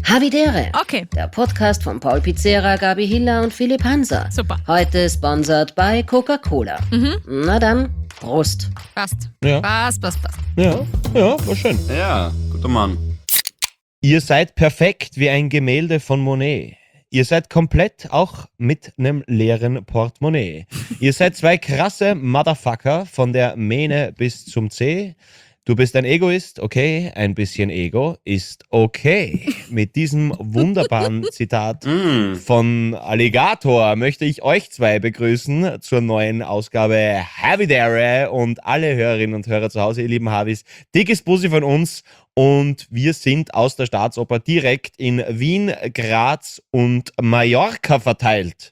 Havidere. Okay. Der Podcast von Paul Pizzera, Gabi Hiller und Philipp Hanser. Super. Heute sponsert bei Coca-Cola. Na dann, Prost. Passt. Ja. Passt. Ja, war schön. Ja, guter Mann. Ihr seid perfekt wie ein Gemälde von Monet. Ihr seid komplett, auch mit einem leeren Portemonnaie. Ihr seid zwei krasse Motherfucker von der Mähne bis zum C. Du bist ein Egoist, okay, ein bisschen Ego ist okay. Mit diesem wunderbaren Zitat von Alligator möchte ich euch zwei begrüßen zur neuen Ausgabe Havidere und alle Hörerinnen und Hörer zu Hause, ihr lieben Havis. Dickes Bussi von uns und wir sind aus der Staatsoper direkt in Wien, Graz und Mallorca verteilt.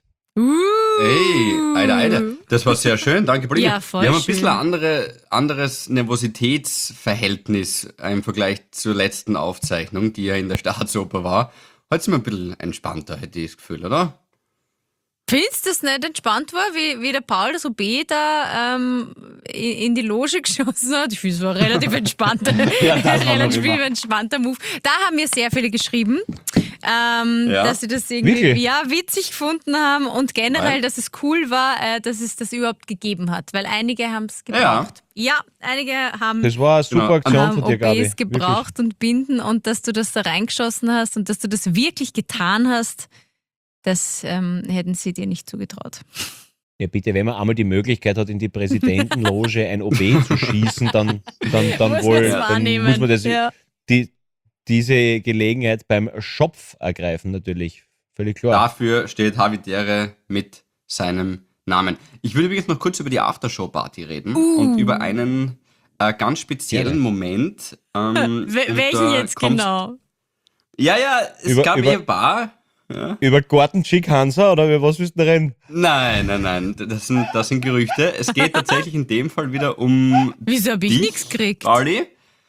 Hey, Alter. Das war sehr schön, danke Pauline. Ja, voll Wir haben ein schön. bisschen anderes Nervositätsverhältnis im Vergleich zur letzten Aufzeichnung, die ja in der Staatsoper war. Heute sind wir ein bisschen entspannter, hätte ich das Gefühl, oder? Findest du das nicht entspannt war, wie der Paul das OB da in die Loge geschossen hat? Ich finde, es war relativ entspannt. Ja, das war noch relativ immer. entspannter Move. Da haben mir sehr viele geschrieben, dass sie das irgendwie Wirklich? witzig gefunden haben und generell, Weil? dass es cool war, dass es das überhaupt gegeben hat. Weil einige haben es gebraucht. Ja, einige haben Das war eine super Genau. Aktion von dir, Gabi. OBs gebraucht und Binden und dass du das da reingeschossen hast und dass du das wirklich getan hast, das hätten sie dir nicht zugetraut. Ja, bitte, wenn man einmal die Möglichkeit hat, in die Präsidentenloge ein OB zu schießen, dann Muss wohl, man's dann wahrnehmen. muss man das, Ja. diese Gelegenheit beim Schopf ergreifen, natürlich. Völlig klar. Dafür steht Havidere mit seinem Namen. Ich würde übrigens noch kurz über die Aftershow-Party reden und über einen ganz speziellen Gerne. Moment. Welchen da jetzt kommst- genau? Ja, es Über- gab über- ein paar. Ja. Über Gordon Chick Hansa oder über was willst du reden? Nein. Das sind Gerüchte. Es geht tatsächlich in dem Fall wieder um Wieso habe ich dich, nichts gekriegt? Pauli.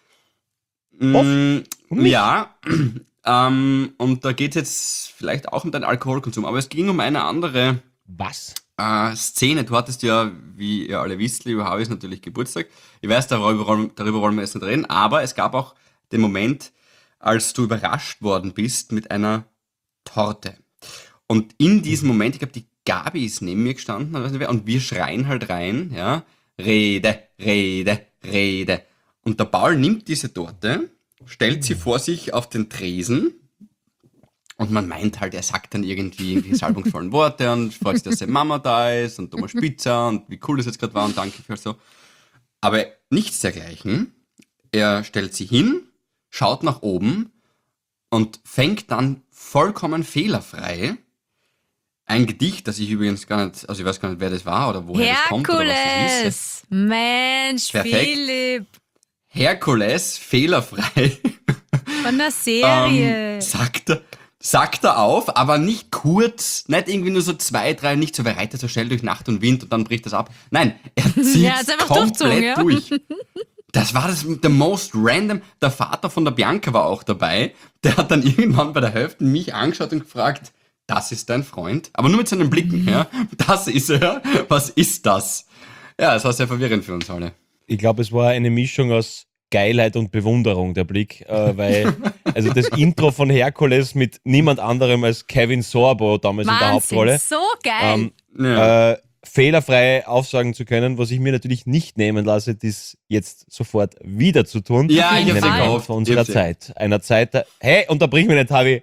mich? Ja. Und da geht es jetzt vielleicht auch um deinen Alkoholkonsum, aber es ging um eine andere Was? Szene. Du hattest ja, wie ihr alle wisst, lieber Havis, natürlich Geburtstag. Ich weiß, darüber wollen wir jetzt nicht reden, aber es gab auch den Moment, als du überrascht worden bist mit einer Torte. Und in diesem Moment, ich glaube, die Gabi ist neben mir gestanden, weiß nicht wer, und wir schreien halt rein, ja, Rede. Und der Paul nimmt diese Torte, stellt sie vor sich auf den Tresen und man meint halt, er sagt dann irgendwie salbungsvollen Worte und freut sich, dass seine Mama da ist und Thomas Pizza und wie cool das jetzt gerade war und danke für so. Aber nichts dergleichen. Er stellt sie hin, schaut nach oben und fängt dann vollkommen fehlerfrei ein Gedicht, das ich übrigens gar nicht, also ich weiß gar nicht, wer das war oder woher das kommt oder was das ist. Herkules! Mensch, Perfekt. Philipp! Herkules, fehlerfrei, Von der Serie. sagt er auf, aber nicht kurz, nicht irgendwie nur so 2, 3, nicht so, wer reitet so schnell durch Nacht und Wind und dann bricht das ab. Nein, er zieht Ja, hat's einfach durchgezogen, ja. komplett durch. Das war the most random. Der Vater von der Bianca war auch dabei. Der hat dann irgendwann bei der Hälfte mich angeschaut und gefragt, das ist dein Freund? Aber nur mit seinen Blicken, ja. Das ist er. Was ist das? Ja, es war sehr verwirrend für uns alle. Ich glaube, es war eine Mischung aus Geilheit und Bewunderung, der Blick, weil also das Intro von Herkules mit niemand anderem als Kevin Sorbo damals in der Wahnsinn, Hauptrolle. so geil. Ja. Fehlerfrei aufsagen zu können, was ich mir natürlich nicht nehmen lasse, das jetzt sofort wieder zu tun. Ja, ich in hab's einem ja Land gehofft. von unserer Ich hab's ja. Zeit. Einer Zeit der... Hey, unterbrich mich nicht, Havi.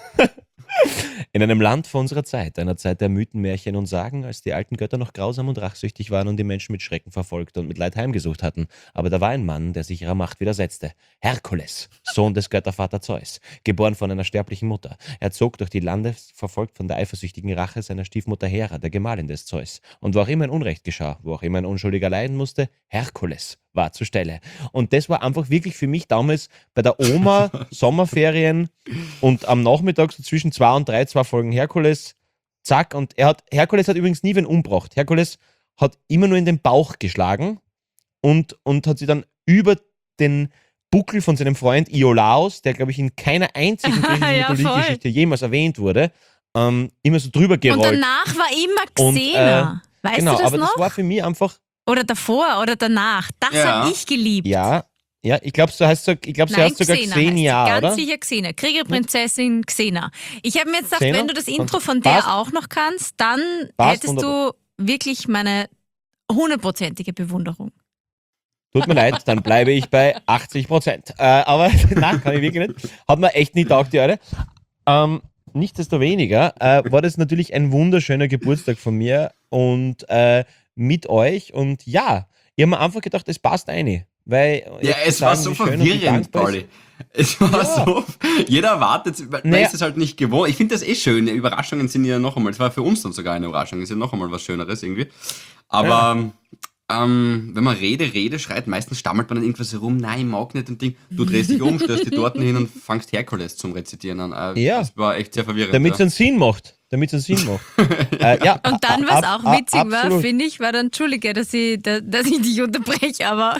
In einem Land vor unserer Zeit, einer Zeit der Mythen, Märchen und Sagen, als die alten Götter noch grausam und rachsüchtig waren und die Menschen mit Schrecken verfolgt und mit Leid heimgesucht hatten. Aber da war ein Mann, der sich ihrer Macht widersetzte. Herkules, Sohn des Göttervater Zeus, geboren von einer sterblichen Mutter. Er zog durch die Lande, verfolgt von der eifersüchtigen Rache seiner Stiefmutter Hera, der Gemahlin des Zeus. Und wo auch immer ein Unrecht geschah, wo auch immer ein Unschuldiger leiden musste, Herkules war zur Stelle. Und das war einfach wirklich für mich damals bei der Oma Sommerferien und am Nachmittag so zwischen 2 und 3, 2 Folgen Herkules, zack. Und Herkules hat übrigens nie wen umgebracht. Herkules hat immer nur in den Bauch geschlagen und hat sie dann über den Buckel von seinem Freund Iolaos, der glaube ich in keiner einzigen griechischen Ja, Mythologiegeschichte jemals erwähnt wurde, immer so drüber Und gerollt. danach war immer Und, Xena. Weißt genau, du das aber noch? das war für mich einfach, Oder davor oder danach. Das Ja. habe ich geliebt. ja, Ja, ich glaube, sie heißt sogar Xenia, heißt sie. oder? Ganz sicher Xenia. Kriegerprinzessin Xena. Ich habe mir jetzt gedacht, Xena? wenn du das Intro Und von der passt. auch noch kannst, dann Passt hättest du wirklich meine 100%ige Bewunderung. Tut mir leid, dann bleibe ich bei 80%. Aber nein, kann ich wirklich nicht. Hat mir echt nicht taugt, die Eure. Nichtsdestoweniger war das natürlich ein wunderschöner Geburtstag von mir und mit euch. Und ja, ich habe mir einfach gedacht, es passt eine. Weil Ja, es war so verwirrend, Pauli. Es war so, jeder erwartet, man ist es halt nicht gewohnt. Ich finde das schön. Überraschungen sind ja noch einmal, es war für uns dann sogar eine Überraschung, ist ja noch einmal was Schöneres irgendwie. Aber wenn man Rede schreit, meistens stammelt man dann irgendwas herum, nein, ich mag nicht und Ding. Du drehst dich um, stößt die Torten hin und fangst Herkules zum Rezitieren an. Das war echt sehr verwirrend. Damit es einen Sinn macht. Ja. Und dann, was auch witzig war, finde ich, war dann, entschuldige, dass ich dich unterbreche, aber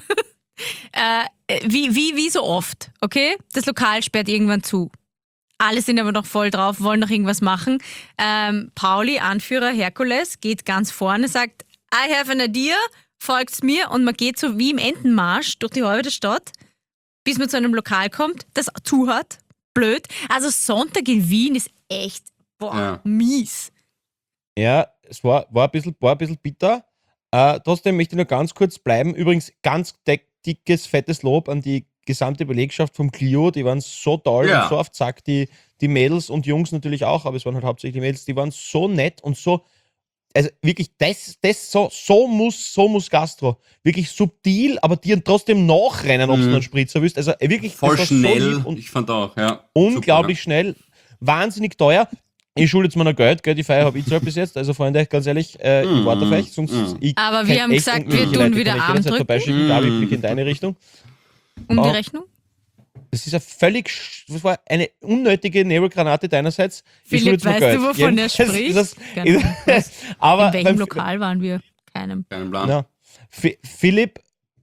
wie so oft, okay? Das Lokal sperrt irgendwann zu. Alle sind aber noch voll drauf, wollen noch irgendwas machen. Pauli, Anführer Herkules, geht ganz vorne, sagt, I have an idea, folgt's mir, und man geht so wie im Entenmarsch durch die halbe Stadt, bis man zu einem Lokal kommt, das zu hat. Blöd. Also Sonntag in Wien ist echt mies. Ja, es war ein bisschen bitter. Trotzdem möchte ich nur ganz kurz bleiben. Übrigens, ganz dickes, fettes Lob an die gesamte Belegschaft vom Clio. Die waren so toll und so auf Zack. Die Mädels und Jungs natürlich auch, aber es waren halt hauptsächlich die Mädels. Die waren so nett und so. Also wirklich, so muss Gastro. Wirklich subtil, aber dir trotzdem nachrennen, ob du einen Spritzer willst. Also wirklich voll schnell. So und ich fand auch, ja. Unglaublich schnell. Wahnsinnig teuer. Ich schulde jetzt mir noch Geld, die Feier habe ich zahlt bis jetzt. Also Freunde, ganz ehrlich, ich warte auf euch. Aber wir haben gesagt, wir tun wieder Arm drücken. Gabi, ich blicke in deine Richtung. Die Rechnung? Das ist das war eine unnötige Nebelgranate deinerseits. Philipp, weißt du, wovon er spricht? Aber in welchem Lokal waren wir? Keinem Plan. Ja. Philipp,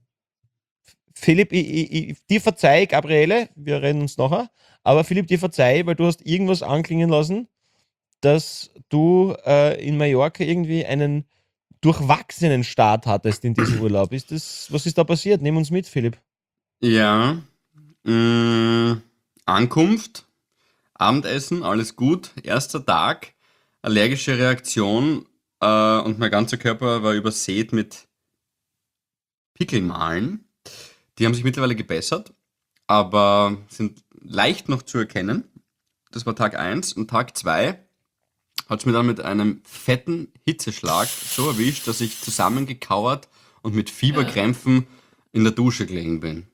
ich dir verzeih, Gabriele, wir reden uns nachher, aber Philipp, dir verzeih, weil du hast irgendwas anklingen lassen, dass du in Mallorca irgendwie einen durchwachsenen Start hattest in diesem Urlaub. Was ist da passiert? Nimm uns mit, Philipp. Ja, Ankunft, Abendessen, alles gut. Erster Tag, allergische Reaktion und mein ganzer Körper war übersät mit Pickelmalen. Die haben sich mittlerweile gebessert, aber sind leicht noch zu erkennen. Das war Tag 1 und Tag 2 hat es mir dann mit einem fetten Hitzeschlag so erwischt, dass ich zusammengekauert und mit Fieberkrämpfen in der Dusche gelegen bin.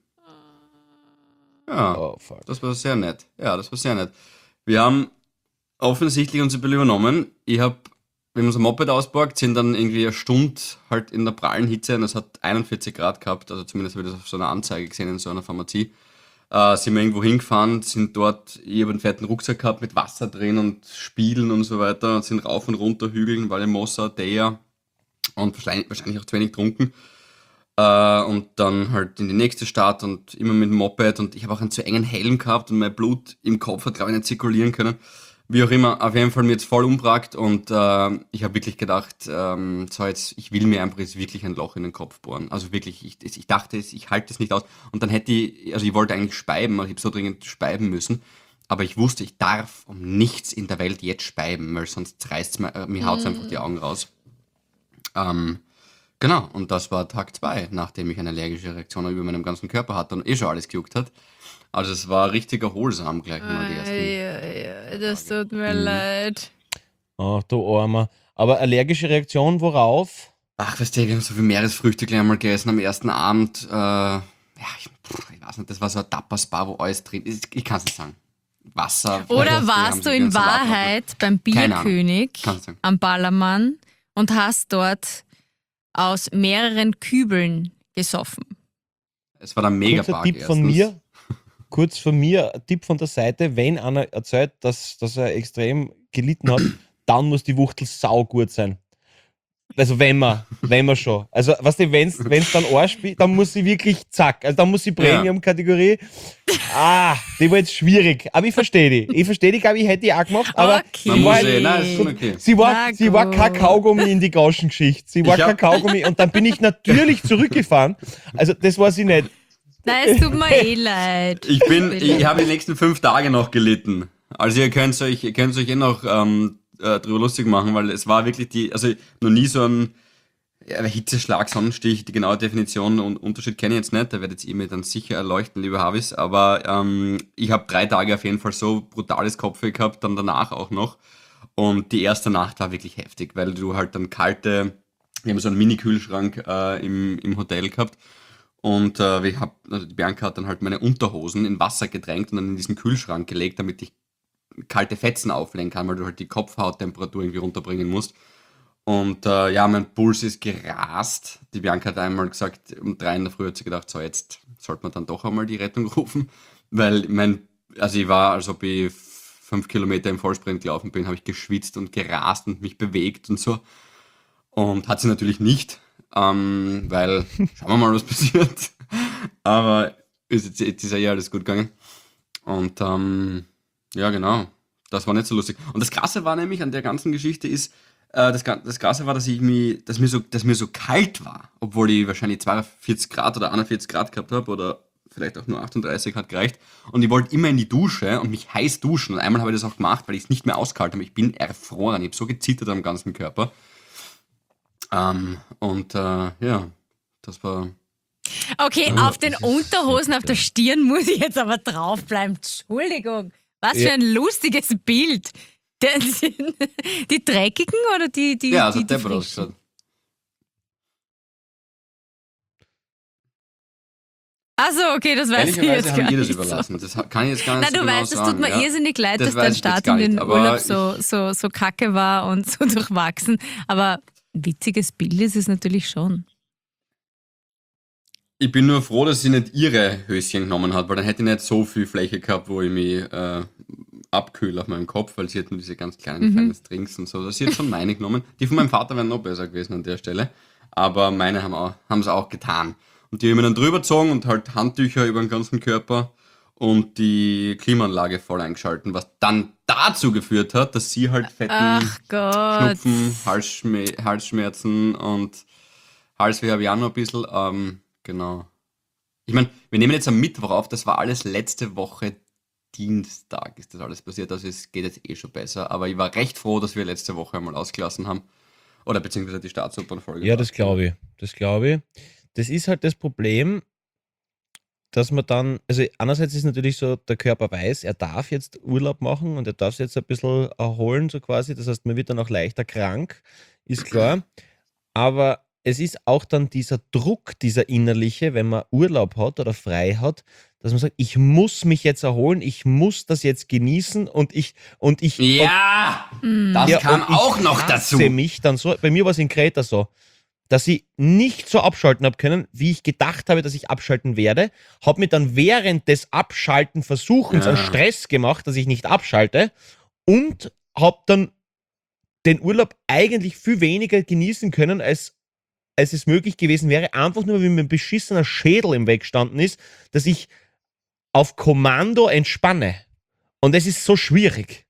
Ja, das war sehr nett. Wir haben offensichtlich uns übernommen. Wir haben unser Moped ausgeborgt, sind dann irgendwie eine Stunde halt in der prallen Hitze und es hat 41 Grad gehabt, also zumindest habe ich das auf so einer Anzeige gesehen in so einer Pharmazie. Sind wir irgendwo hingefahren, sind dort, ich habe einen fetten Rucksack gehabt mit Wasser drin und Spiegeln und so weiter, sind rauf und runter Hügeln, Vallemossa, Deja und wahrscheinlich auch zu wenig getrunken. Und dann halt in die nächste Stadt und immer mit dem Moped und ich habe auch einen zu engen Helm gehabt und mein Blut im Kopf hat, glaube ich, nicht zirkulieren können. Wie auch immer, auf jeden Fall mir jetzt voll umgebracht und ich habe wirklich gedacht, ich will mir einfach jetzt wirklich ein Loch in den Kopf bohren. Also wirklich, ich dachte, ich halte es nicht aus. Und dann ich wollte eigentlich speiben, ich habe so dringend speiben müssen, aber ich wusste, ich darf um nichts in der Welt jetzt speiben, weil sonst reißt mir haut einfach die Augen raus. Genau, und das war Tag 2, nachdem ich eine allergische Reaktion über meinem ganzen Körper hatte und schon alles gejuckt hat. Also es war richtig erholsam gleich mal die ersten. Das tut mir leid. Ach, du Armer. Aber allergische Reaktion, worauf? Ach, weißt du, wir haben so viel Meeresfrüchte gleich einmal gegessen am ersten Abend. Ich weiß nicht, das war so ein Tapas-Bar, wo alles drin ist. Ich kann es nicht sagen. Wasser. Oder warst du in Wahrheit beim Bierkönig am Ballermann und hast dort aus mehreren Kübeln gesoffen? Es war der Megapark. Kurz von mir, ein Tipp von der Seite, wenn einer erzählt, dass er extrem gelitten hat, dann muss die Wuchtel saugut sein. Also wenn man schon. Also weißt du, wenn es dann anspielt, dann muss sie wirklich zack. Also dann muss sie Premium-Kategorie. Die war jetzt schwierig. Aber ich verstehe die, glaube ich, hätte ich auch gemacht. Aber sie war kein Kaugummi in die Gauschengeschichte. Sie war kein Kaugummi und dann bin ich natürlich zurückgefahren. Also das war sie nicht. Nein, es tut mir eh leid. Ich habe die nächsten 5 Tage noch gelitten. Also ihr könnt euch eh noch drüber lustig machen, weil es war wirklich also noch nie so ein Hitzeschlag, Sonnenstich, die genaue Definition und Unterschied kenne ich jetzt nicht, da werdet ihr mir dann sicher erleuchten, lieber Havis, aber ich habe 3 Tage auf jeden Fall so brutales Kopfweh gehabt, dann danach auch noch, und die erste Nacht war wirklich heftig, weil du halt dann wir haben so einen Mini-Kühlschrank im Hotel gehabt, und die Bianca hat dann halt meine Unterhosen in Wasser getränkt und dann in diesen Kühlschrank gelegt, damit ich kalte Fetzen auflegen kann, weil du halt die Kopfhauttemperatur irgendwie runterbringen musst. Und mein Puls ist gerast. Die Bianca hat einmal gesagt, um 3 in der Früh hat sie gedacht, so jetzt sollte man dann doch einmal die Rettung rufen. Weil ich war, als ob ich 5 Kilometer im Vollsprint gelaufen bin, habe ich geschwitzt und gerast und mich bewegt und so. Und hat sie natürlich nicht, weil schauen wir mal, was passiert. Aber jetzt ist ja alles gut gegangen. Und genau, das war nicht so lustig. Und das Krasse war nämlich an der ganzen Geschichte ist, das Krasse war, dass mir so kalt war, obwohl ich wahrscheinlich 42 Grad oder 41 Grad gehabt habe oder vielleicht auch nur 38 hat gereicht. Und ich wollte immer in die Dusche und mich heiß duschen. Und einmal habe ich das auch gemacht, weil ich es nicht mehr ausgehalten habe. Ich bin erfroren. Ich habe so gezittert am ganzen Körper. Das war... Okay, auf den Unterhosen, auf der Stirn muss ich jetzt aber draufbleiben. Entschuldigung. Was für ein lustiges Bild. Die dreckigen oder die Ja, so die deppert frischen? ausgeschaut. Achso, okay, das weiß ich jetzt Ehrlicherweise gar haben ihr das nicht. überlassen. Das kann ich jetzt gar nicht Nein, so du genau weißt, es sagen. tut mir ja. irrsinnig leid, Das dass dein weiß ich Start jetzt gar in den nicht, aber Urlaub so kacke war und so durchwachsen. Aber witziges Bild ist es natürlich schon. Ich bin nur froh, dass sie nicht ihre Höschen genommen hat, weil dann hätte ich nicht so viel Fläche gehabt, wo ich mich abkühle auf meinem Kopf, weil sie hat nur diese ganz kleinen feinen Strings und so. Sie hat schon meine genommen. Die von meinem Vater wären noch besser gewesen an der Stelle. Aber meine haben es auch getan. Und die haben mir dann drüber gezogen und halt Handtücher über den ganzen Körper und die Klimaanlage voll eingeschalten, was dann dazu geführt hat, dass sie halt fetten Ach Gott. Schnupfen, Halsschmerzen und Halsweh habe ich auch noch ein bisschen. Genau. Ich meine, wir nehmen jetzt am Mittwoch auf, das war alles letzte Woche Dienstag ist das alles passiert, also es geht jetzt eh schon besser, aber ich war recht froh, dass wir letzte Woche einmal ausgelassen haben. Oder beziehungsweise die Staatsopernfolge. Ja, das glaube ich. Das ist halt das Problem, dass man dann, also einerseits ist natürlich so, der Körper weiß, er darf jetzt Urlaub machen und er darf sich jetzt ein bisschen erholen, so quasi. Das heißt, man wird dann auch leichter krank, ist klar. Aber es ist auch dann dieser Druck, dieser innerliche, wenn man Urlaub hat oder frei hat, dass man sagt, ich muss mich jetzt erholen, ich muss das jetzt genießen und ich Ja, das ja, kam und ich auch noch hasse dazu. mich dann so, bei mir war es in Kreta so, dass ich nicht so abschalten habe können, wie ich gedacht habe, dass ich abschalten werde, habe mir dann während des Abschalten Versuchens einen Stress gemacht, dass ich nicht abschalte und habe dann den Urlaub eigentlich viel weniger genießen können, als es möglich gewesen wäre, einfach nur, weil mir ein beschissener Schädel im Weg gestanden ist, dass ich auf Kommando entspanne. Und es ist so schwierig.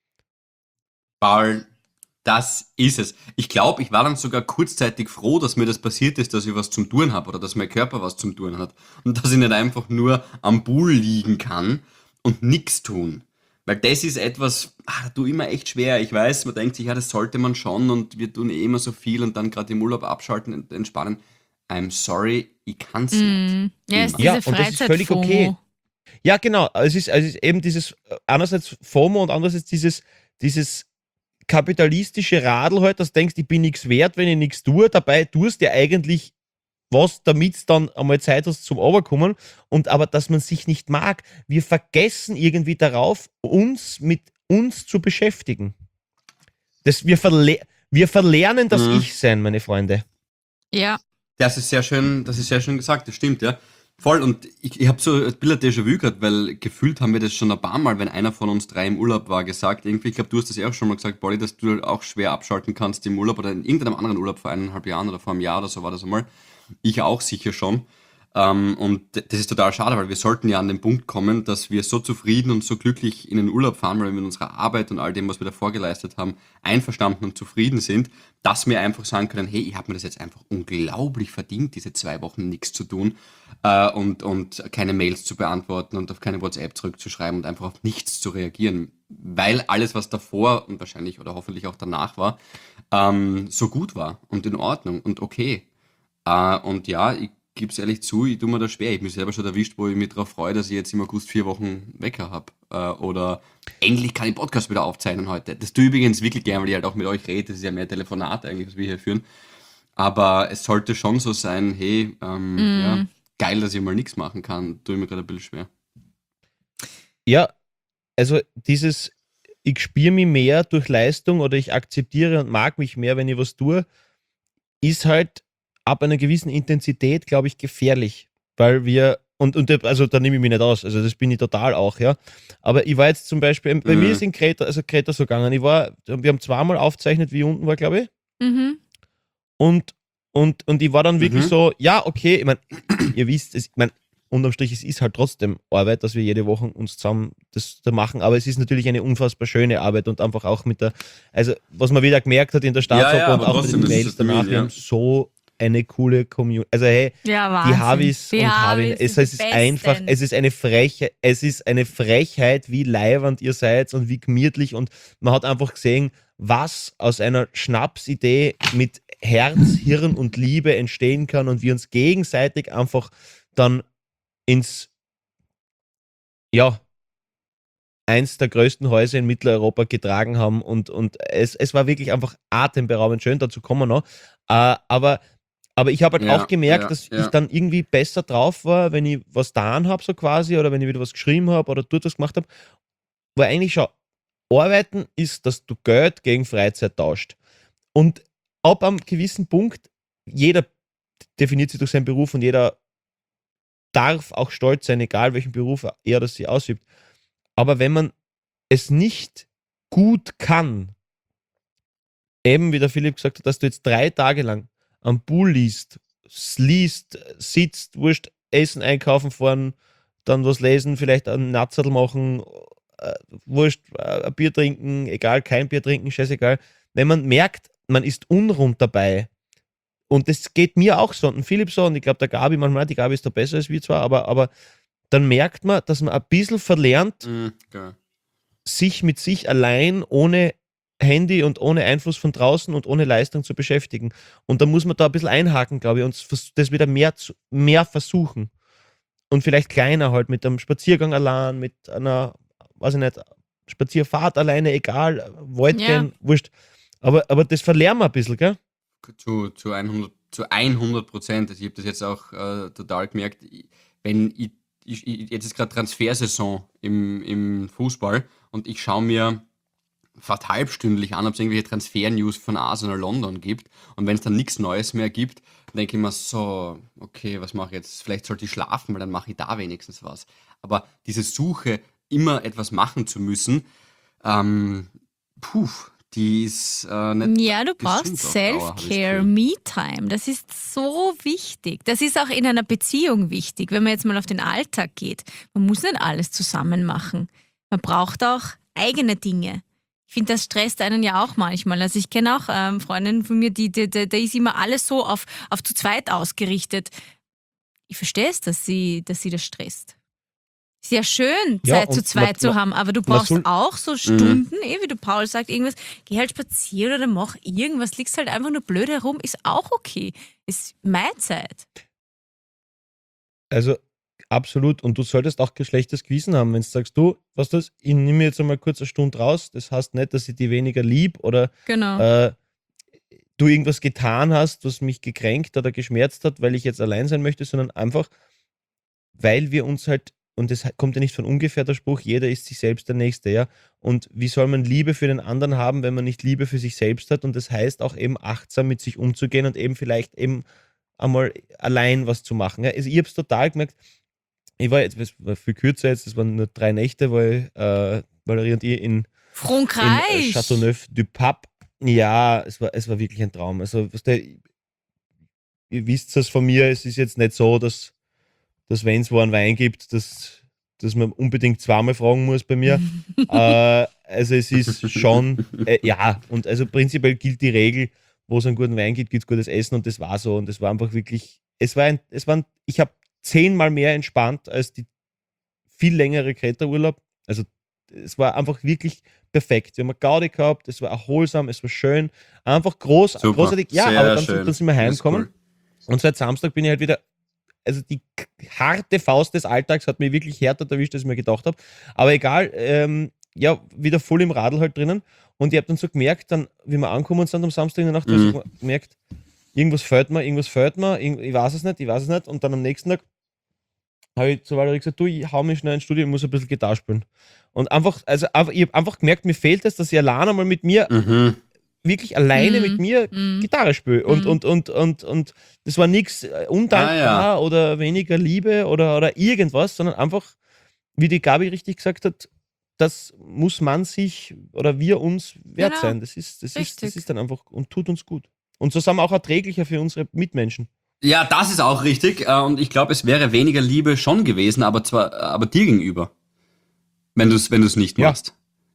Paul, das ist es. Ich glaube, ich war dann sogar kurzzeitig froh, dass mir das passiert ist, dass ich was zum Tun habe oder dass mein Körper was zum Tun hat. Und dass ich nicht einfach nur am Pool liegen kann und nichts tun. Weil das ist etwas, da tue ich immer echt schwer. Ich weiß, man denkt sich, ja, das sollte man schon und wir tun eh immer so viel und dann gerade im Urlaub abschalten und entspannen. I'm sorry, ich kann's nicht. Ja, ist Immer. diese Ja, und das ist völlig Freizeit-FOMO. okay. Ja, genau. Es ist eben dieses, einerseits FOMO und andererseits dieses kapitalistische Radl halt, dass du denkst, ich bin nichts wert, wenn ich nichts tue. Dabei tust du ja eigentlich was, damit es dann einmal Zeit hast zum Overkommen. Und aber, dass man sich nicht mag. Wir vergessen irgendwie darauf, uns mit uns zu beschäftigen. Wir verlernen das Ich-Sein, meine Freunde. Ja. Das ist sehr schön gesagt, das stimmt, ja. Voll, und ich habe so ein bisschen Déjà-vu gehabt, weil gefühlt haben wir das schon ein paar Mal, wenn einer von uns 3 im Urlaub war, gesagt. Irgendwie, ich glaube, du hast das ja auch schon mal gesagt, Polly, dass du auch schwer abschalten kannst im Urlaub oder in irgendeinem anderen Urlaub vor 1,5 Jahren oder vor einem Jahr oder so war das einmal. Ich auch sicher schon. Und das ist total schade, weil wir sollten ja an den Punkt kommen, dass wir so zufrieden und so glücklich in den Urlaub fahren, weil wir mit unserer Arbeit und all dem, was wir davor geleistet haben, einverstanden und zufrieden sind, dass wir einfach sagen können, hey, ich habe mir das jetzt einfach unglaublich verdient, diese 2 Wochen nichts zu tun und keine Mails zu beantworten und auf keine WhatsApp zurückzuschreiben und einfach auf nichts zu reagieren, weil alles, was davor und wahrscheinlich oder hoffentlich auch danach war, so gut war und in Ordnung und okay. Und ja, ich gebe es ehrlich zu, ich tue mir das schwer. Ich habe mich selber schon erwischt, wo ich mich darauf freue, dass ich jetzt im August 4 Wochen Wecker habe. Oder endlich kann ich Podcast wieder aufzeichnen heute. Das tue ich übrigens wirklich gerne, weil ich halt auch mit euch rede. Das ist ja mehr Telefonat eigentlich, was wir hier führen. Aber es sollte schon so sein, hey, ja, geil, dass ich mal nichts machen kann. Tue ich mir gerade ein bisschen schwer. Ja, also dieses, ich spüre mich mehr durch Leistung oder ich akzeptiere und mag mich mehr, wenn ich was tue, ist halt ab einer gewissen Intensität, glaube ich, gefährlich. Weil wir, also da nehme ich mich nicht aus, also das bin ich total auch, ja. Aber ich war jetzt zum Beispiel, bei mir ist in Kreta so gegangen, wir haben zweimal aufgezeichnet, wie ich unten war, glaube ich. Mhm. Und ich war dann wirklich so, ja, okay, ich meine, ihr wisst, ich meine, unterm Strich, es ist halt trotzdem Arbeit, dass wir jede Woche uns zusammen das da machen, aber es ist natürlich eine unfassbar schöne Arbeit und einfach auch mit der, also was man wieder gemerkt hat in der Startgruppe und auch mit den Mails danach, wir haben so eine coole Community, also hey, Ja, die Wahnsinn. Havis und Harvin, es sind ist die einfach, Besten. es ist eine Frechheit, wie leiwand ihr seid und wie gemütlich und man hat einfach gesehen, was aus einer Schnapsidee mit Herz, Hirn und Liebe entstehen kann und wir uns gegenseitig einfach dann ins, ja, eins der größten Häuser in Mitteleuropa getragen haben und es war wirklich einfach atemberaubend schön, dazu kommen wir noch. Aber ich habe halt Ja, auch gemerkt, ja, dass ja. ich dann irgendwie besser drauf war, wenn ich was getan habe, so quasi, oder wenn ich wieder was geschrieben habe oder dort was gemacht habe. Weil eigentlich schon, Arbeiten ist, dass du Geld gegen Freizeit tauscht. Und ab einem gewissen Punkt, jeder definiert sich durch seinen Beruf und jeder darf auch stolz sein, egal welchen Beruf er oder sie ausübt. Aber wenn man es nicht gut kann, eben wie der Philipp gesagt hat, dass du jetzt 3 Tage lang am Pool liest, sitzt, wurscht, essen, einkaufen fahren, dann was lesen, vielleicht einen Natzerl machen, wurscht, ein Bier trinken, egal, kein Bier trinken, scheißegal. Wenn man merkt, man ist unrund dabei, und das geht mir auch so, und Philipp so, und ich glaube, der Gabi manchmal, die Gabi ist da besser als wir zwar, aber dann merkt man, dass man ein bisschen verlernt, Geil. sich mit sich allein ohne Handy und ohne Einfluss von draußen und ohne Leistung zu beschäftigen. Und da muss man da ein bisschen einhaken, glaube ich, und das wieder mehr versuchen. Und vielleicht kleiner halt, mit einem Spaziergang allein, mit einer, weiß ich nicht, Spazierfahrt alleine, egal, Wald Ja. gehen, wurscht. Aber das verlernen wir ein bisschen, gell? Zu 100%. Also ich habe das jetzt auch total gemerkt, wenn jetzt ist gerade Transfersaison im Fußball und ich schaue mir fast halbstündlich an, ob es irgendwelche Transfer-News von Arsenal London gibt. Und wenn es dann nichts Neues mehr gibt, denke ich mir so, okay, was mache ich jetzt? Vielleicht sollte ich schlafen, weil dann mache ich da wenigstens was. Aber diese Suche, immer etwas machen zu müssen, die ist nicht Ja, du brauchst gesund auf Dauer, hab ich das Self-Care, Gefühl. Me-Time. Das ist so wichtig. Das ist auch in einer Beziehung wichtig, wenn man jetzt mal auf den Alltag geht. Man muss nicht alles zusammen machen. Man braucht auch eigene Dinge. Ich finde, das stresst einen ja auch manchmal. Also ich kenne auch Freundinnen von mir, da ist immer alles so auf zu zweit ausgerichtet. Ich verstehe es, dass sie das stresst. Ist ja schön, Ja, Zeit zu und zweit zu haben, aber du man brauchst soll- auch so Stunden, wie du Paul sagt, irgendwas, geh halt spazieren oder mach irgendwas, liegst halt einfach nur blöd herum, ist auch okay. Ist meine Zeit. Also absolut. Und du solltest auch kein schlechtes Gewissen haben, wenn du sagst, du, was das, ich nehme mir jetzt einmal kurz eine Stunde raus. Das heißt nicht, dass ich die weniger lieb oder Genau. du irgendwas getan hast, was mich gekränkt oder geschmerzt hat, weil ich jetzt allein sein möchte, sondern einfach, weil wir uns halt, und das kommt ja nicht von ungefähr der Spruch, jeder ist sich selbst der Nächste, ja. Und wie soll man Liebe für den anderen haben, wenn man nicht Liebe für sich selbst hat? Und das heißt auch eben achtsam mit sich umzugehen und eben vielleicht eben einmal allein was zu machen. Ja. Also ich habe es total gemerkt, ich war jetzt, das war viel kürzer jetzt, das waren nur 3 Nächte, weil Valerie und ich in Frankreich. Châteauneuf-du-Pape, ja, es war wirklich ein Traum. Also, ihr wisst es von mir, es ist jetzt nicht so, dass dass wenn es wo einen Wein gibt, dass man unbedingt zweimal fragen muss bei mir. Also es ist schon, ja, und also prinzipiell gilt die Regel, wo es einen guten Wein gibt, gibt es gutes Essen und das war so. Und das war einfach wirklich, ich habe 10-mal mehr entspannt als die viel längere Kreta-Urlaub. Also es war einfach wirklich perfekt. Wir haben eine Gaudi gehabt, es war erholsam, es war schön, einfach Super, großartig. Ja, sehr aber dann, schön. dann sind wir Das ist heimgekommen cool. und seit Samstag bin ich halt wieder, also die harte Faust des Alltags hat mich wirklich härter erwischt, als ich mir gedacht habe. Aber egal, ja, wieder voll im Radl halt drinnen. Und ich habe dann so gemerkt, dann, wie wir angekommen sind am Samstag in der Nacht, habe ich gemerkt, irgendwas fehlt mir, ich weiß es nicht. Und dann am nächsten Tag habe ich zu Valerie gesagt, du, ich hau mich schnell ins Studio, ich muss ein bisschen Gitarre spielen. Und einfach, ich habe einfach gemerkt, mir fehlt es, dass ich alleine mal mit mir, wirklich alleine mit mir Gitarre spiele. Und das war nichts undankbar oder weniger Liebe oder irgendwas, sondern einfach, wie die Gabi richtig gesagt hat, das muss man sich oder wir uns wert Genau. sein. Das ist Richtig. dann einfach und tut uns gut. Und so sind wir auch erträglicher für unsere Mitmenschen. Ja, das ist auch richtig. Und ich glaube, es wäre weniger Liebe schon gewesen, aber dir gegenüber. Wenn du es nicht Ja. machst.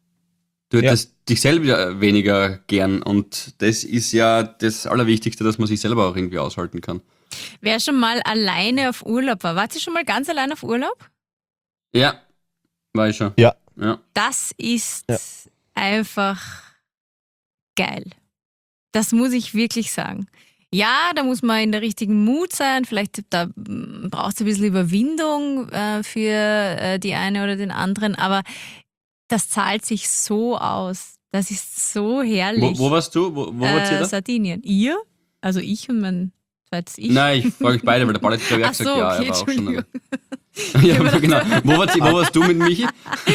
Du hättest dich selber weniger gern. Und das ist ja das Allerwichtigste, dass man sich selber auch irgendwie aushalten kann. Wer schon mal alleine auf Urlaub war, wart ihr schon mal ganz allein auf Urlaub? Ja, war ich schon. Ja. Ja. Das ist einfach geil. Das muss ich wirklich sagen. Ja, da muss man in der richtigen Mut sein. Vielleicht da braucht es ein bisschen Überwindung für die eine oder den anderen. Aber das zahlt sich so aus. Das ist so herrlich. Wo warst du? Wo wart ihr da? Sardinien. Ihr? Also ich und mein zweites Ich. Nein, ich frage euch beide, weil der Paul hat glaube ich auch Ach gesagt, so, ja, okay, er war auch schon. Entschuldigung. Ja, genau. Wo warst du mit Michi?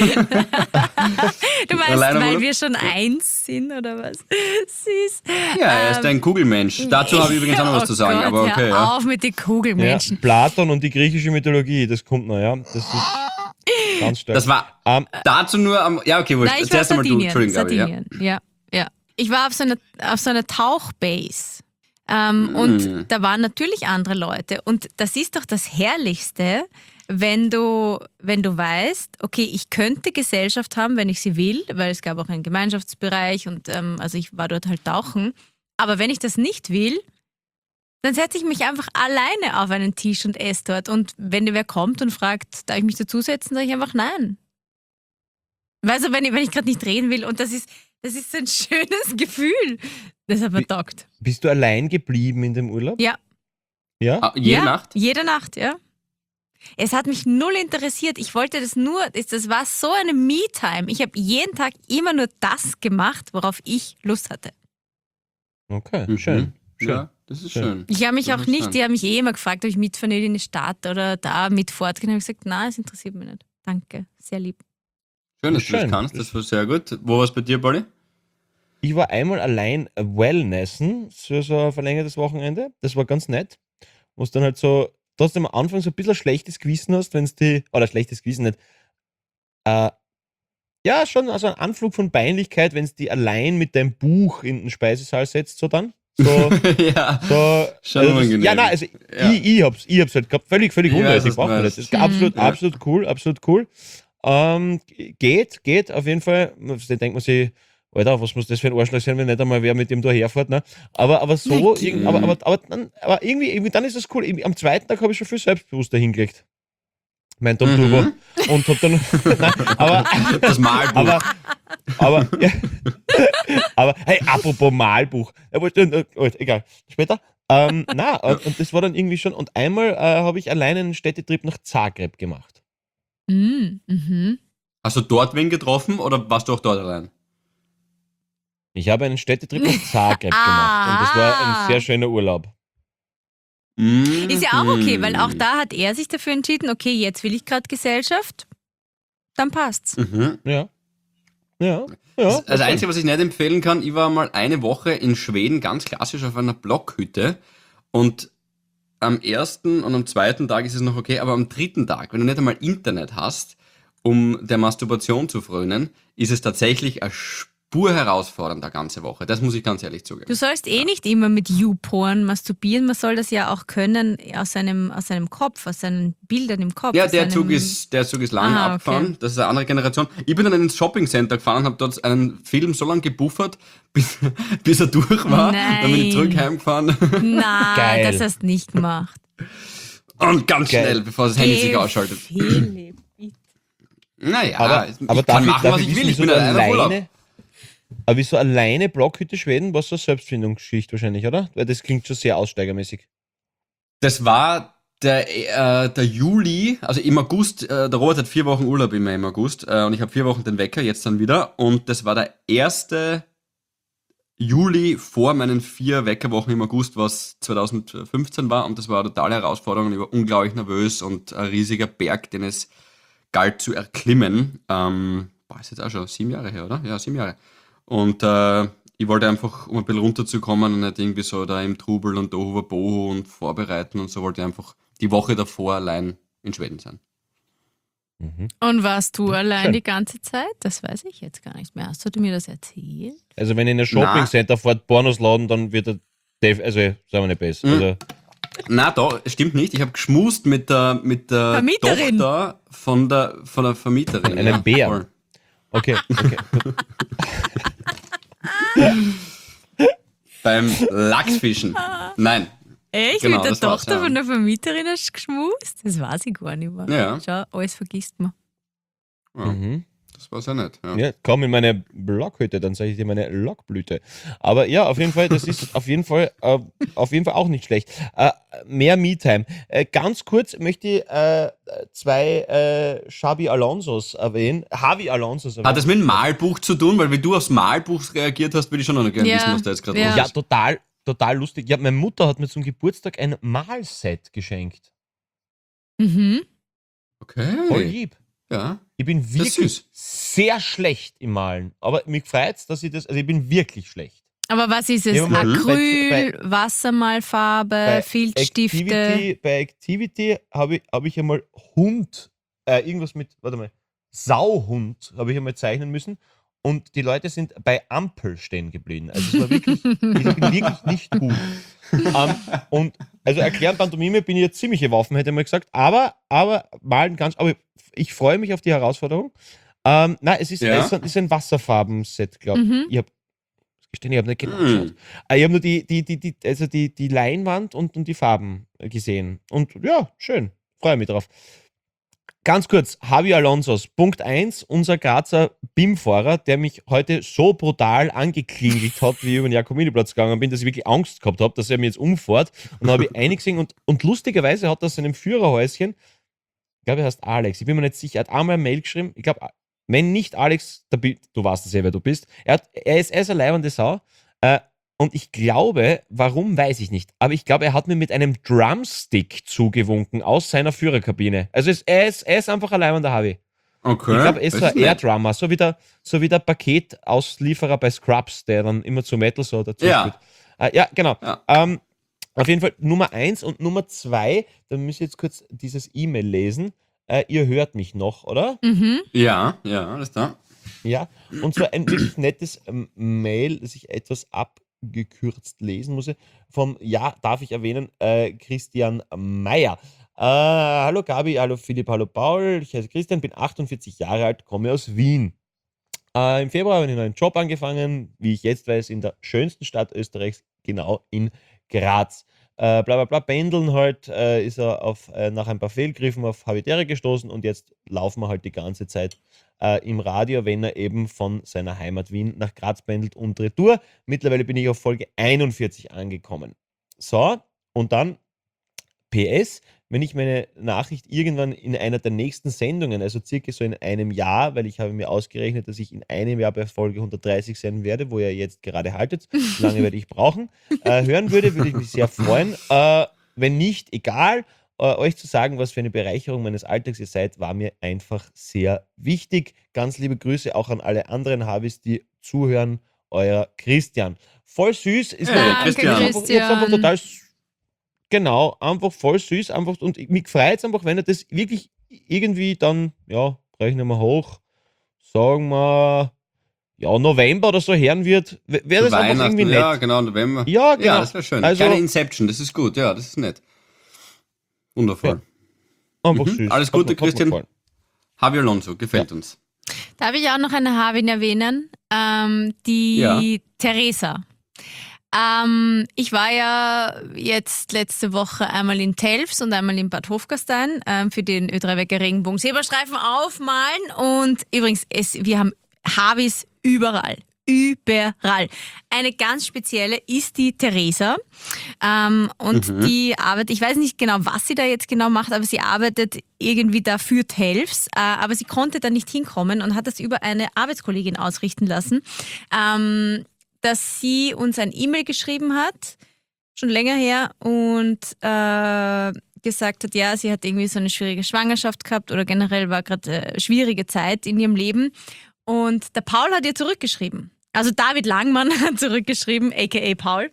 Du meinst, Alleine am weil Urlaub? wir schon eins sind oder was? Süß. Ja, er ist ein Kugelmensch. Dazu habe ich übrigens auch noch was zu sagen, Gott, aber okay. hör Ja. auf mit den Ja, Kugelmenschen. Platon und die griechische Mythologie, das kommt noch, ja. Das ist ganz stark. Das war dazu nur am. Ja, okay, wurscht. Nein, ich war Zuerst einmal du, Sardinien. Entschuldigung, Gabi, ja. Sardinien. Ja. Ich war auf so einer Tauchbase. Und da waren natürlich andere Leute. Und das ist doch das Herrlichste, wenn du weißt, okay, ich könnte Gesellschaft haben, wenn ich sie will, weil es gab auch einen Gemeinschaftsbereich und also ich war dort halt tauchen. Aber wenn ich das nicht will, dann setze ich mich einfach alleine auf einen Tisch und esse dort. Und wenn wer kommt und fragt, darf ich mich dazusetzen, sage ich einfach nein. Weißt du, wenn ich gerade nicht reden will und das ist so ein schönes Gefühl. Das hat mir taugt. Bist du allein geblieben in dem Urlaub? Ja. Ja? Jede Nacht? Jede Nacht, ja. Es hat mich null interessiert. Ich wollte das war so eine Me-Time. Ich habe jeden Tag immer nur das gemacht, worauf ich Lust hatte. Okay, schön. Ja, das ist schön. Ich habe mich Das auch ist nicht, schön. die haben mich immer gefragt, ob ich mitfahren will in die Stadt oder da mit fortgehen. Ich habe gesagt, nein, es interessiert mich nicht. Danke, sehr lieb. Schön, dass du das Schön. kannst. Das war sehr gut. Wo war es bei dir, Polly? Ich war einmal allein Wellnessen, so ein verlängertes Wochenende. Das war ganz nett. Wo es dann halt so, trotzdem am Anfang so ein bisschen ein schlechtes Gewissen hast, wenn es schlechtes Gewissen nicht. Ja, schon, also ein Anflug von Peinlichkeit, wenn es die allein mit deinem Buch in den Speisesaal setzt, so dann. So, Ja. so, Schon unangenehm. ja, nein, also Ja. ich hab's halt gehabt, völlig Ich weiß, unnötig, was du braucht man das. meinst. Das ist Ja. absolut cool. Geht auf jeden Fall. Da denkt man sich, Alter, was muss das für ein Arschloch sein, wenn nicht einmal wer mit dem da herfährt, ne? Aber so, aber irgendwie dann ist das cool. Am zweiten Tag habe ich schon viel selbstbewusster hingelegt. Mein Tom Turbo. Und hab dann, nein, Das Malbuch. aber hey, apropos Malbuch. Egal, später. Und das war dann irgendwie schon. Und einmal habe ich alleine einen Städtetrip nach Zagreb gemacht. Hast du dort wen getroffen oder warst du auch dort allein? Ich habe einen Städtetrip nach Zagreb gemacht. Und das war ein sehr schöner Urlaub. Ist ja auch okay, weil auch da hat er sich dafür entschieden, okay, jetzt will ich gerade Gesellschaft, dann passt's. Ja. Ja. Das Einzige, was ich nicht empfehlen kann, ich war mal eine Woche in Schweden, ganz klassisch auf einer Blockhütte. Und am ersten und am zweiten Tag ist es noch okay, aber am dritten Tag, wenn du nicht einmal Internet hast, um der Masturbation zu frönen, ist es tatsächlich ein pur herausfordernd, eine ganze Woche. Das muss ich ganz ehrlich zugeben. Du sollst nicht immer mit YouPorn masturbieren, man soll das ja auch können aus seinem Kopf, aus seinen Bildern im Kopf. Ja, aus der seinem- Zug ist lang Ah, abgefahren. okay. Das ist eine andere Generation. Ich bin dann ins Shoppingcenter gefahren und habe dort einen Film so lange gebuffert, bis er durch war. Dann bin ich Nein. zurück heimgefahren Na, Geil. das hast du nicht gemacht. und ganz Geil. schnell, bevor das Handy sich ausschaltet. Philipp, bitte. Naja, Aber ich darf kann ich, machen, darf was ich ich will. wissen, Ich bin wieso du alleine auf Urlaub. alleine, aber wieso alleine Blockhütte Schweden, was so eine Selbstfindungsgeschichte wahrscheinlich, oder? Weil das klingt schon sehr aussteigermäßig. Das war der Juli, also im August, der Robert hat 4 Wochen Urlaub immer im August und ich habe 4 Wochen den Wecker, jetzt dann wieder und das war der erste Juli vor meinen 4 Weckerwochen im August, was 2015 war und das war eine totale Herausforderung, ich war unglaublich nervös und ein riesiger Berg, den es galt zu erklimmen. Ist jetzt auch schon 7 Jahre her, oder? Ja, 7 Jahre. Und ich wollte einfach, um ein bisschen runterzukommen und nicht irgendwie so da im Trubel und Tohuwabohu und vorbereiten und so, wollte ich einfach die Woche davor allein in Schweden sein. Und warst du allein Schön. die ganze Zeit? Das weiß ich jetzt gar nicht mehr. Hast du mir das erzählt? Also wenn in ein Shoppingcenter fährt Pornos laden, dann wird er, also sagen wir nicht besser. Also, Na, da stimmt nicht. Ich habe geschmust mit der Vermieterin. Tochter von der Vermieterin. Einem Bär. voll. okay. Gut. Beim Lachsfischen. Nein. Echt? Genau, Mit der das war's, Tochter ja. von der Vermieterin hast du geschmust? Das weiß ich gar nicht mehr. Ja. Schau, alles vergisst man. Ja, Mhm. das war's ja nicht. Ja. Ja, komm in meine Blockhütte, dann zeige ich dir meine Lockblüte. Aber ja, auf jeden Fall, das ist auf jeden Fall auch nicht schlecht. Mehr Me-Time. Ganz kurz möchte ich 2 Xabi Alonsos erwähnen. Javi Alonsos erwähnen. Hat das mit dem Malbuch zu tun? Weil wenn du aufs Malbuch reagiert hast, würde ich schon noch gerne Ja, wissen, was da jetzt gerade ja. los Ja, ist. total lustig. Ja, meine Mutter hat mir zum Geburtstag ein Malset geschenkt. Mhm. Voll Okay. lieb. Ja. Ich bin ist wirklich süß. sehr schlecht im Malen. Aber mich freut's, dass ich also ich bin wirklich schlecht. Aber was ist es? Ja, aber Acryl, Wassermalfarbe, Filzstifte. Bei Activity habe ich einmal Hund, irgendwas mit, warte mal, Sauhund habe ich einmal zeichnen müssen und die Leute sind bei Ampel stehen geblieben. Also es war wirklich, ich bin wirklich nicht gut. Und also erklären Pantomime bin ich jetzt ziemliche Waffen, hätte man gesagt, aber malen ganz, aber ich freue mich auf die Herausforderung. Nein, es ist, Ja. es ist ein Wasserfarben-Set, glaube ich. Mhm. Ich habe nicht genau geschaut. Ich habe nur die Leinwand und die Farben gesehen. Und ja, schön. Freue mich drauf. Ganz kurz, Javi Alonsos, Punkt 1, unser Grazer BIM-Fahrer, der mich heute so brutal angeklingelt hat, wie ich über den Jakominiplatz gegangen bin, dass ich wirklich Angst gehabt habe, dass er mir jetzt umfährt. Und dann habe ich eingesehen und lustigerweise hat er seinem Führerhäuschen, ich glaube, er heißt Alex, ich bin mir nicht sicher, er hat einmal eine Mail geschrieben, ich glaube, wenn nicht Alex, du weißt es ja, wer du bist, er ist eine leibende Sau. Und ich glaube, warum, weiß ich nicht, aber ich glaube, er hat mir mit einem Drumstick zugewunken aus seiner Führerkabine. Also er ist einfach ein leibender Javi. Okay. Ich glaube, er ist so Das ein nett. Air-Drummer, so wie der Paketauslieferer bei Scrubs, der dann immer zu Metal so dazu Ja. spielt. Ja, genau. Ja. Auf jeden Fall Nummer 1 und Nummer 2, da müssen ich jetzt kurz dieses E-Mail lesen. Ihr hört mich noch, oder? Mhm. Ja, alles da. Ja, und zwar ein wirklich nettes Mail, das ich etwas abgekürzt lesen muss. Vom, ja, darf ich erwähnen, Christian Meyer. Hallo Gabi, hallo Philipp, hallo Paul. Ich heiße Christian, bin 48 Jahre alt, komme aus Wien. Im Februar habe ich einen neuen Job angefangen, wie ich jetzt weiß, in der schönsten Stadt Österreichs, genau in Graz. Bla bla bla, pendeln halt, ist er nach ein paar Fehlgriffen auf Habitäre gestoßen und jetzt laufen wir halt die ganze Zeit im Radio, wenn er eben von seiner Heimat Wien nach Graz pendelt und retour. Mittlerweile bin ich auf Folge 41 angekommen. So, und dann PS, wenn ich meine Nachricht irgendwann in einer der nächsten Sendungen, also circa so in einem Jahr, weil ich habe mir ausgerechnet, dass ich in einem Jahr bei Folge 130 sein werde, wo ihr jetzt gerade haltet, lange werde ich brauchen, hören würde ich mich sehr freuen. Wenn nicht, egal, euch zu sagen, was für eine Bereicherung meines Alltags ihr seid, war mir einfach sehr wichtig. Ganz liebe Grüße auch an alle anderen Habis, die zuhören. Euer Christian. Voll süß. Ist Ja, mir Christian. ich hab's einfach total genau, einfach voll süß, einfach und mich freut es einfach, wenn er das wirklich irgendwie dann, ja, rechnen wir hoch, sagen wir, November oder so hören wird, wäre das einfach irgendwie nett. Ja, genau, November. Ja, genau. Ja, das wäre schön. Also- Keine Inception, das ist gut. Ja, das ist nett. Wundervoll. Einfach süß. Alles Gute, Hat mir Christian. gefallen. Javi Alonso, gefällt uns. Darf ich auch noch eine Havin erwähnen? Die Ja. Theresa. Ich war ja jetzt letzte Woche einmal in Telfs und einmal in Bad Hofgastein für den Ö3-Wecker Regenbogen-Zebrastreifen aufmalen. Und übrigens, wir haben Havis überall. Überall. Eine ganz spezielle ist die Theresa. Und die arbeitet, ich weiß nicht genau, was sie da jetzt genau macht, aber sie arbeitet irgendwie da für Telfs. Aber sie konnte da nicht hinkommen und hat das über eine Arbeitskollegin ausrichten lassen, dass sie uns ein E-Mail geschrieben hat, schon länger her, und gesagt hat, ja, sie hat irgendwie so eine schwierige Schwangerschaft gehabt oder generell war gerade schwierige Zeit in ihrem Leben. Und der Paul hat ihr zurückgeschrieben. Also David Langmann hat zurückgeschrieben, a.k.a. Paul.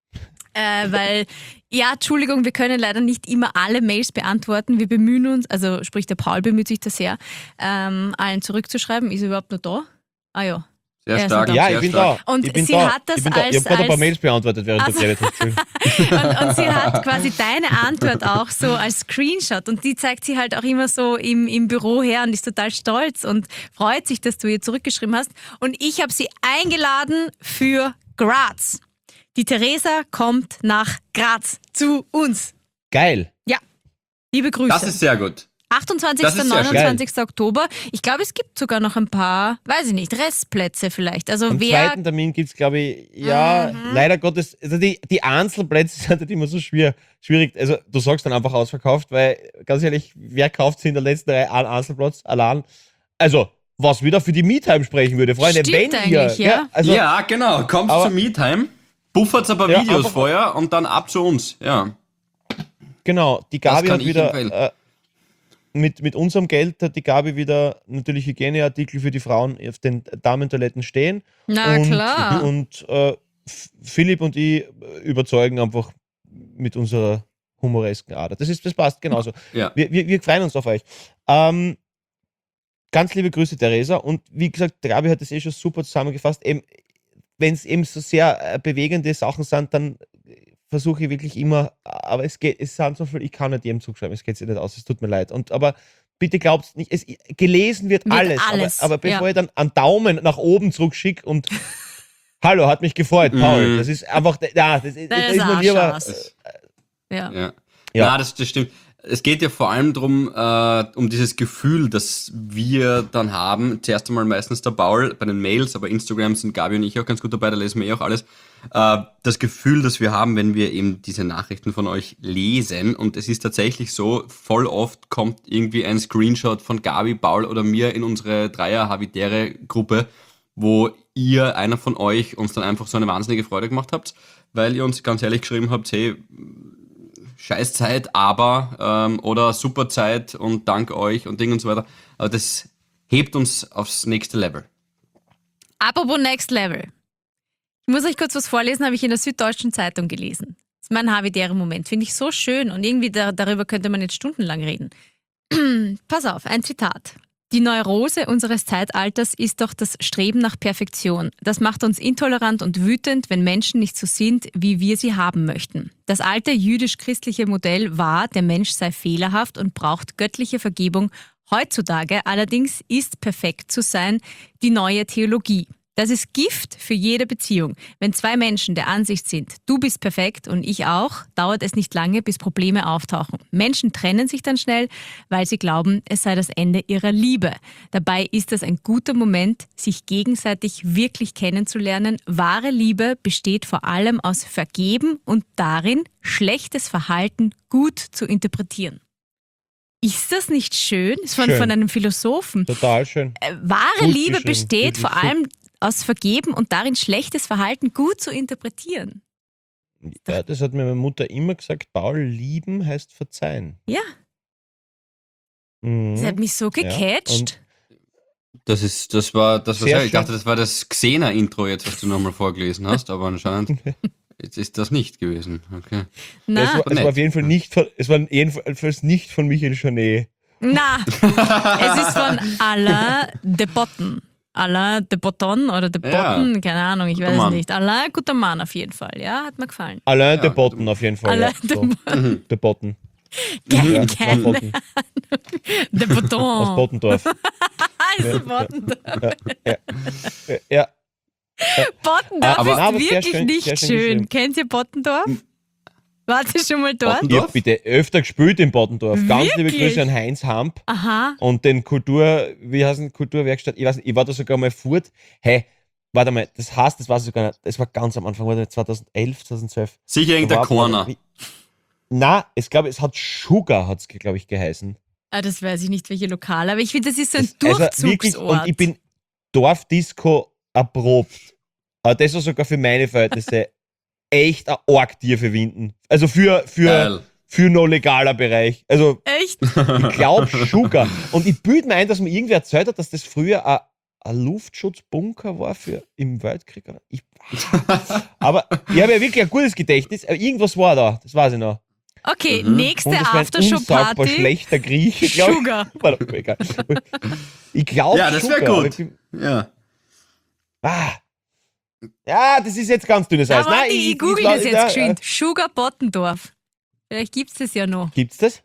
Weil, ja, Entschuldigung, wir können leider nicht immer alle Mails beantworten. Wir bemühen uns, also sprich der Paul bemüht sich da sehr, allen zurückzuschreiben. Ist er überhaupt noch da? Ah ja. Sehr Er ist stark. noch Ja, sehr ich bin stark. da. Und ich bin sie da. hat das ich bin da. Ich habe gerade ein paar Mails beantwortet, während du geredet hast. und sie hat quasi deine Antwort auch so als Screenshot und die zeigt sie halt auch immer so im Büro her und ist total stolz und freut sich, dass du ihr zurückgeschrieben hast. Und ich habe sie eingeladen für Graz. Die Theresa kommt nach Graz zu uns. Geil. Ja, liebe Grüße. Das ist sehr gut. 28. Das ist sehr schön. 29. Oktober. Ich glaube, es gibt sogar noch ein paar, weiß ich nicht, Restplätze vielleicht. Also Am zweiten Termin gibt es, glaube ich, leider Gottes, also die Einzelplätze sind halt immer so schwierig. Also du sagst dann einfach ausverkauft, weil, ganz ehrlich, wer kauft sich in der letzten Reihe einen Einzelplatz allein? Also, was wieder für die Me-Time sprechen würde, Freunde. Stimmt wenn ihr, eigentlich, ja. Also, ja, genau. Kommt aber- zu MeTime, buffert ein paar Ja, Videos einfach- vorher und dann ab zu uns. Ja. genau, die Gabi kann hat ich wieder empfehlen. mit unserem Geld hat die Gabi wieder natürlich Hygieneartikel für die Frauen auf den Damentoiletten stehen. Na klar. Und Philipp und ich überzeugen einfach mit unserer humoresken Ader. Das passt genauso. Ja. Wir freuen uns auf euch. Ganz liebe Grüße, Theresa. Und wie gesagt, der Gabi hat das schon super zusammengefasst. Wenn es eben so sehr bewegende Sachen sind, dann versuche ich wirklich immer, aber es sind so viel, ich kann nicht jedem zuschreiben, es geht sich nicht aus, es tut mir leid. Aber bitte glaubt nicht, gelesen wird alles. Aber bevor ich dann einen Daumen nach oben zurückschicke und hallo, hat mich gefreut, Paul. Das ist einfach, das ist mir lieber. Ja. Ja, das stimmt. Es geht ja vor allem darum, um dieses Gefühl, das wir dann haben. Zuerst einmal meistens der Paul bei den Mails, aber Instagram sind Gabi und ich auch ganz gut dabei, da lesen wir auch alles. Das Gefühl, das wir haben, wenn wir eben diese Nachrichten von euch lesen. Und es ist tatsächlich so, voll oft kommt irgendwie ein Screenshot von Gabi, Paul oder mir in unsere Dreier-Habitäre-Gruppe, wo ihr, einer von euch, uns dann einfach so eine wahnsinnige Freude gemacht habt, weil ihr uns ganz ehrlich geschrieben habt, hey, Scheißzeit, aber oder super Zeit und dank euch und Ding und so weiter. Aber das hebt uns aufs nächste Level. Apropos Next Level. Ich muss euch kurz was vorlesen, habe ich in der Süddeutschen Zeitung gelesen. Das ist mein habitärer Moment. Finde ich so schön und irgendwie darüber könnte man jetzt stundenlang reden. Pass auf, ein Zitat. Die Neurose unseres Zeitalters ist doch das Streben nach Perfektion. Das macht uns intolerant und wütend, wenn Menschen nicht so sind, wie wir sie haben möchten. Das alte jüdisch-christliche Modell war, der Mensch sei fehlerhaft und braucht göttliche Vergebung. Heutzutage allerdings ist perfekt zu sein die neue Theologie. Das ist Gift für jede Beziehung. Wenn zwei Menschen der Ansicht sind, du bist perfekt und ich auch, dauert es nicht lange, bis Probleme auftauchen. Menschen trennen sich dann schnell, weil sie glauben, es sei das Ende ihrer Liebe. Dabei ist es ein guter Moment, sich gegenseitig wirklich kennenzulernen. Wahre Liebe besteht vor allem aus Vergeben und darin, schlechtes Verhalten gut zu interpretieren. Ist das nicht schön? Ist von einem Philosophen. Total schön. Wahre Gut Liebe geschrieben. besteht Wirklich vor allem aus Vergeben und darin, schlechtes Verhalten gut zu interpretieren. Ja, das hat mir meine Mutter immer gesagt, Paul, lieben heißt verzeihen. Ja, Mhm. das hat mich so Ja, gecatcht. und- Das war Sehr sehr, ich schön. dachte, das war das Xena-Intro jetzt, was du nochmal vorgelesen hast, aber anscheinend jetzt ist das nicht gewesen. Okay. Na, Es war auf jeden Fall nicht nicht von Michael Janet. na, es ist von Alain de Botton. Alain de Botton oder de Ja. Botton, keine Ahnung, ich Guter weiß es Mann. nicht. Alain, guter Mann auf jeden Fall, ja, hat mir gefallen. Alain Ja, de Botten auf jeden Fall. Alain Ja. So. De Botten. Keine Ja, Botten. de Aus Botton. Bottendorf. Also Bottendorf. Ja. Bottendorf Aber- ist aber sehr wirklich schön- nicht sehr schön schön. geschrieben. Kennt ihr Bottendorf? Wart ihr schon mal dort? Bottendorf? Ich habe bitte öfter gespielt in Bottendorf. Ganz liebe Wirklich? Grüße an Heinz Hamp Aha. und den Kulturwerkstatt. Ich weiß nicht, ich war da sogar mal fort. Hey, warte mal, das heißt, das war sogar nicht, das war ganz am Anfang, war 2011, 2012. Sicher irgendein Da war- Corner. Na, ich glaube, es hat Sugar, hat es, glaube ich, geheißen. Ah, das weiß ich nicht, welche Lokale, aber ich finde, das ist so ein Wirklich, Durchzugsort. und ich bin Dorfdisco erprobt. Aber das war sogar für meine Verhältnisse echt ein arg tiefe Winden. Also für Geil. noch legaler Bereich. Also Echt? ich glaube Sugar. Und ich bilde mir ein, dass mir irgendwer erzählt hat, dass das früher ein Luftschutzbunker war für im Weltkrieg. Aber ich habe ja wirklich ein gutes Gedächtnis. Aber irgendwas war da, das weiß ich noch. Okay, Mhm. nächste Und das war ein unsagbar Aftershow-Party. schlechter Grieche, glaube Sugar. ich. War doch egal. Ich glaube Ja, das wär Sugar, aber gut. ich bin- Ja. Ja, das ist jetzt ganz dünnes Eis. Aber warte, ich google das jetzt ja, geschwind. Sugar Bottendorf. Vielleicht gibt es das ja noch. Gibt's das?